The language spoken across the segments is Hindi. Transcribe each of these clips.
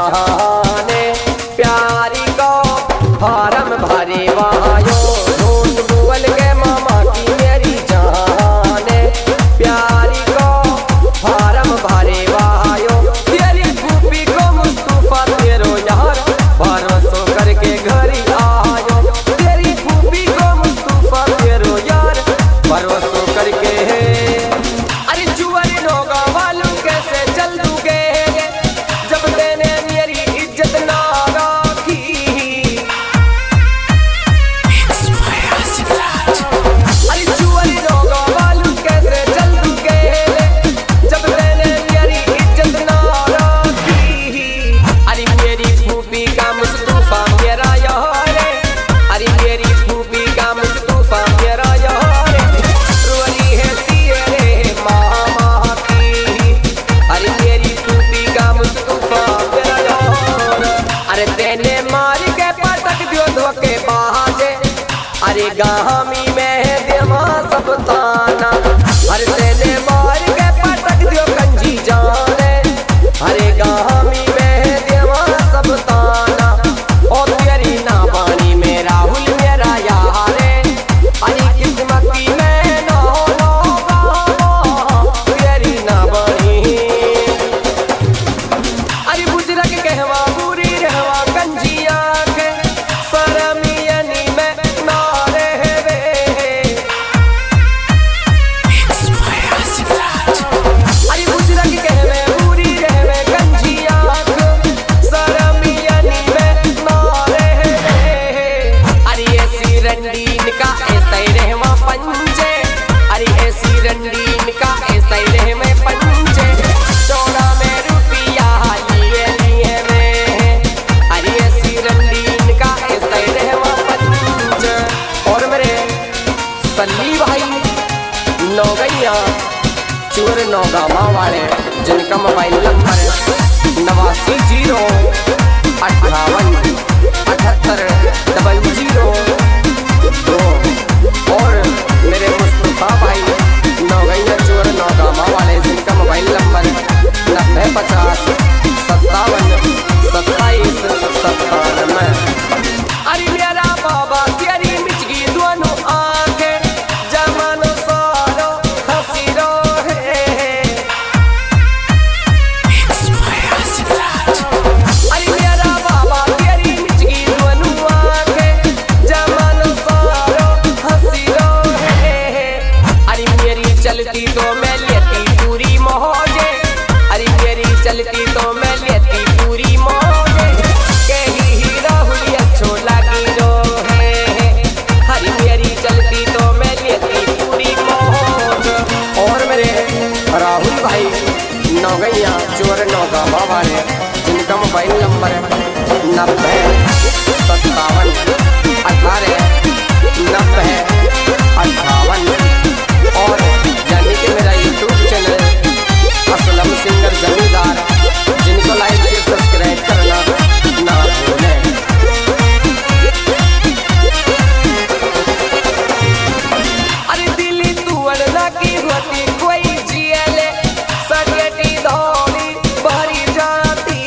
जाने प्यारी को फार्म भरे वायो ढूंढ बोल के मामा की मेरी जाने प्यारी को फार्म भरे वायो तेरी फूफी को मुस्तफा तेरो यार भरोसा करके घर आयो तेरी फूफी को मुस्तफा तेरो यार भरोसा करके अरे जुआरी नोगा वालों कैसे चल दूंगे जब तेने मेरी इज्जत ना रखी अरे जुआरी नोगा वालों कैसे चल दूंगे जब तेने मेरी इज्जत ना रखी अरे मेरी फूफी का मुस्तफा मेरा यार अरे मेरी फूफी का मुस्तफा मेरा यार रोली है तेरे मामा की अरे मेरी फूफी का मुस्तफा मेरा यार अरे तेने मार के पटक दियो धोखे बाजे अरे गामी में देवा सब ताना अरे तेने मार के पटक दियो कंजी जाने अरे गामी में देवा सब ताना और तेरी ना पानी में राहुल मेरा यार अरे किस्मत की मैं ना तेरी ना बनी अरे बुजरक कहवा बुरी रहवा कंजिया के सरमियनी में ना रहवे अरे बुजरक कहवे बुरी रहवे कंजिया के सरमियनी में ना रहवे अरे ऐसी रंडीन का ऐसा ही रहवा पंजे अरे ऐसी रंडीन का ऐसा ही रहवे पंजे चौड़ा में रुपया लिए लिए में अरे ऐसी रंडीन का ऐसा ही रहवा पंजे और मेरे सल्ली भाई नौगैया चूर नौगामा वाले जिनका मोबाइल नंबर 89 058 78 00 और मेरे मुस्तफा भाई नौगैया चूर नौगामा वाले जिनका मोबाइल नंबर 90 50 57 27 अरे मेरा बाबा तेरी मिचगी दोनों आंखें जमानो सारो हंसी रोहे अरे मेरा बाबा तेरी मिचगी दोनों आंखें जमानो सारो हंसी रोहे अरे मेरी चलती तो मैं लेती पूरी मौजे अरे मेरी चलती तो मैं लेती पूरी मौजे कहीं ही राहुल अच्छो लगी रोहे हरी मेरी चलती तो मैं लेती पूरी मौज और मेरे राहुल भाई नौगैया चोर नौगामा वाले जिनका मोबाइल नंबर 90 57 18 90 58 और यानी कि मेरा यूट्यूब चैनल असलम सिंगर जमींदार जिनको लाइक से सब्सक्राइब करना ना भूलें अरे दिल्ली तू अड़ना की होती कोई जियले सगेटी धौली भरी जाती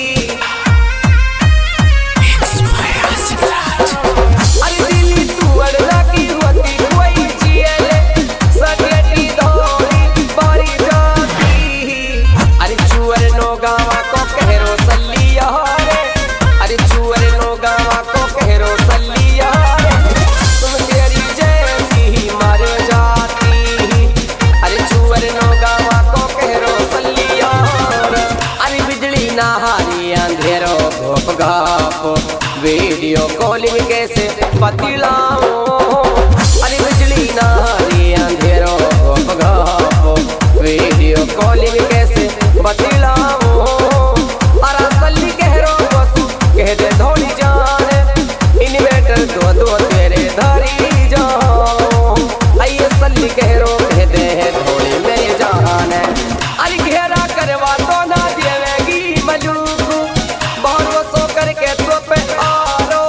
अरे दिल्ली तू अड़ना की होती कोई जियले सगेटी धौली भरी जाती अरे चुअर नौगावा को कहरो सल्लिया रे अरे चुअर नौगावा को कहरो सल्लिया रे तुम तेरी जैसी ही मर जाती अरे चुअर नौगावा को कहरो सल्लिया रे अरे बिजली ना हारी अंधेरो घोप घाप वीडियो कॉलिंग कैसे बतलाऊं अरे बिजली ना हारी अंधेरो घोप घाप वीडियो कॉलिंग कैसे बतलाऊं अरे सल्ली कहरो बस कह दे धोनी जाने इन्वेटर दो तेरे धरी जाओ आइए सल्ली कहरो कह दे धोनी मेरे जान अरे घेरा करवा तो ना देवेगी मलूक बहुत सो करके तो पे आ रो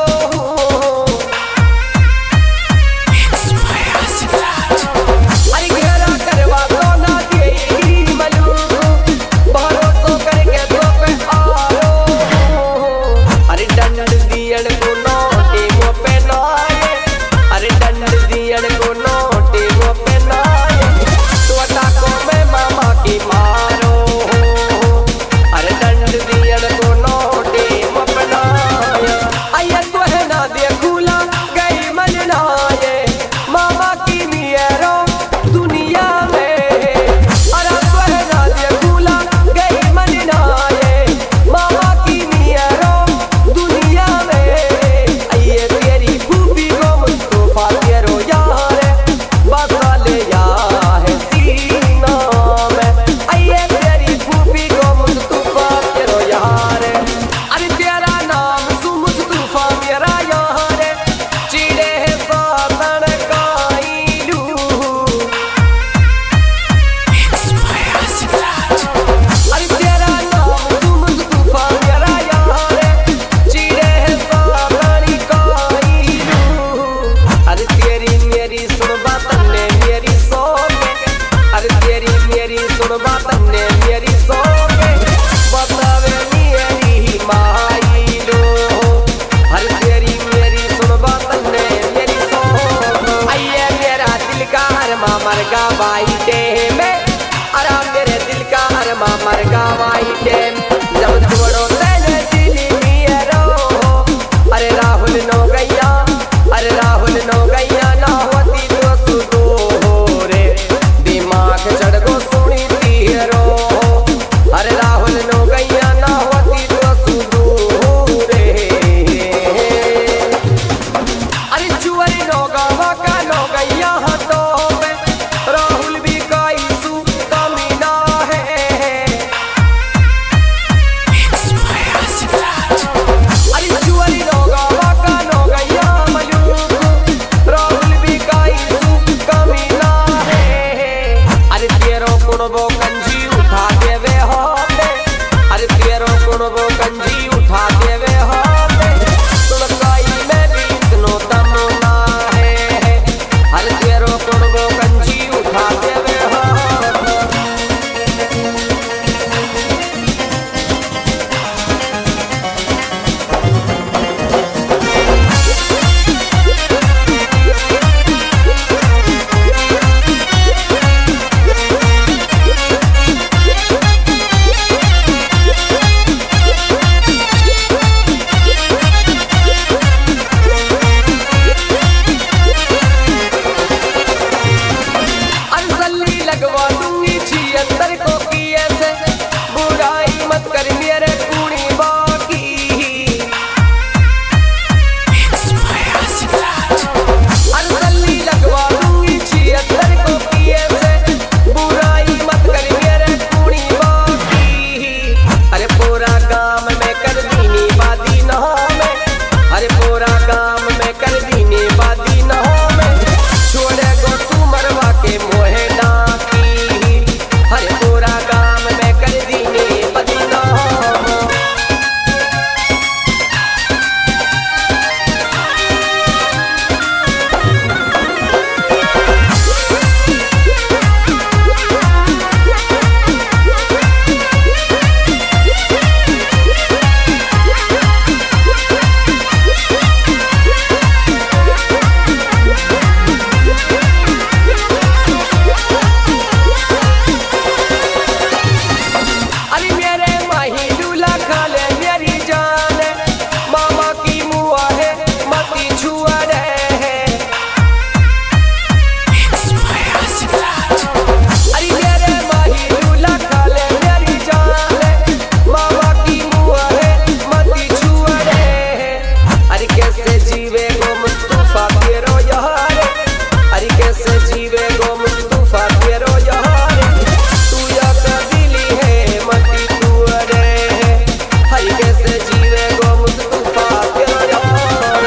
अरे घेरा करवा तो ना देगी मलूक बहुत सो कर गवाई टेम अरे मेरे दिल का अरमा मर गवाई टेम जब छोड़ो तेने दिल मेरा अरे राहुल नो गैया अरे राहुल नो गैया ना होती तो सुदो रे दिमाग चढ़ गो सुनी तीरो अरे राहुल नो गैया ना होती तो सुदो रे अरे चुअरी नो गावा का नो गैया तो राहुल भी काई सु कमीना है अरे चुअरी नो गावा का नो गैया मयूर राहुल भी काई सु कमीना है अरे तेरो कुणबो कंजी उठा देवे हो अरे तेरो कुणबो कंजी उठा देवे हो सुनकाई में भी इतनो तमना है अरे तेरो कुणबो कंजी उठा देवे हो अनसली लगवा दूंगी छी अंदर को किए से बुराई मत कर मेरे कूड़ी बाकी अनसली लगवा दूंगी छी अंदर को किए से बुराई मत कर मेरे कूड़ी बाकी अरे पूरा गांव में कर दीनी बादी न में अरे पूरा गांव में कर दीनी बादी न में छोड़े गो तू मरवा के मोहे डाकी हरे पूरा गांव में कर दीने बदीना अरे मेरे माही दूल्हा खा ले मेरी जान मामा की मुआ है मती छुआ रे अरे मेरे माही दूल्हा खा ले मेरी जान मामा की मुआ है मती छुआ रे अरे कैसे जीवे गो मुस्तफा तेरो यार अरे कैसे जीवे गो मुस्तफा तेरो यार तू या कदिली है मती तू रे हरी कैसे जीवे गो मुस्तफा तेरो यार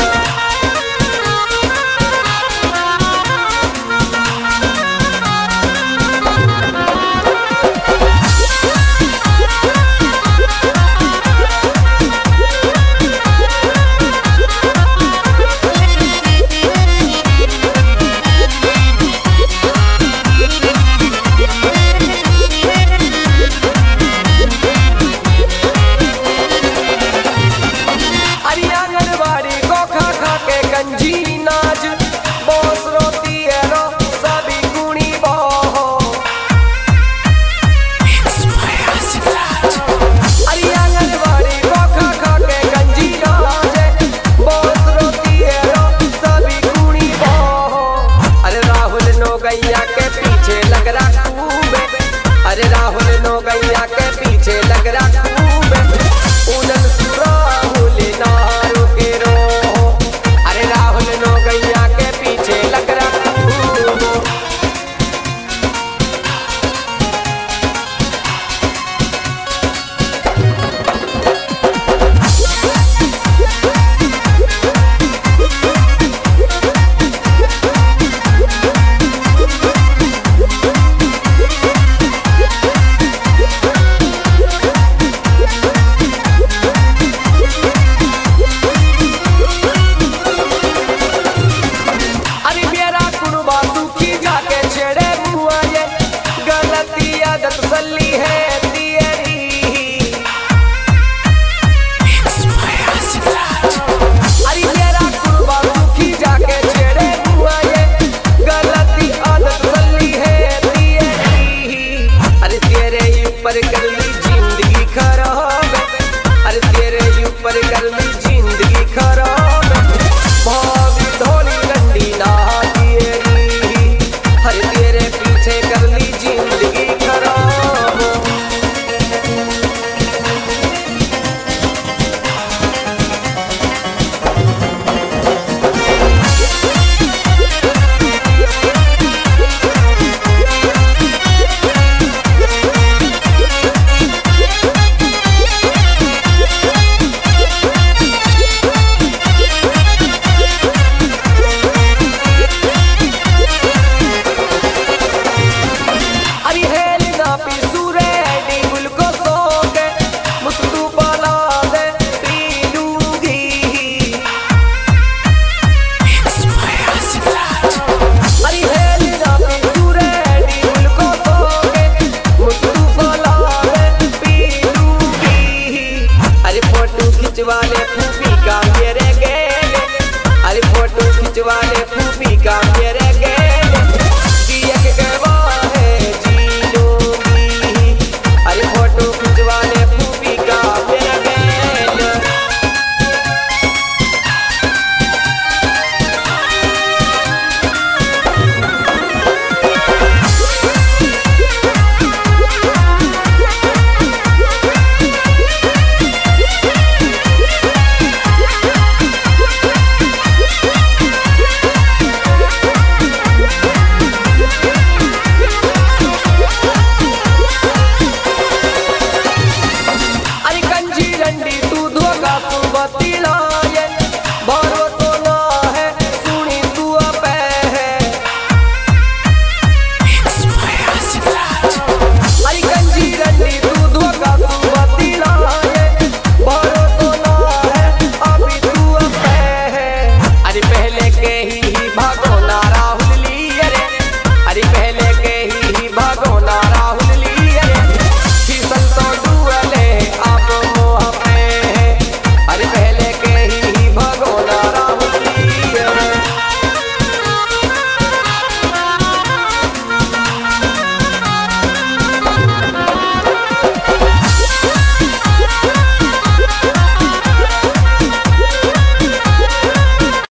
अरे पहले के ही भागो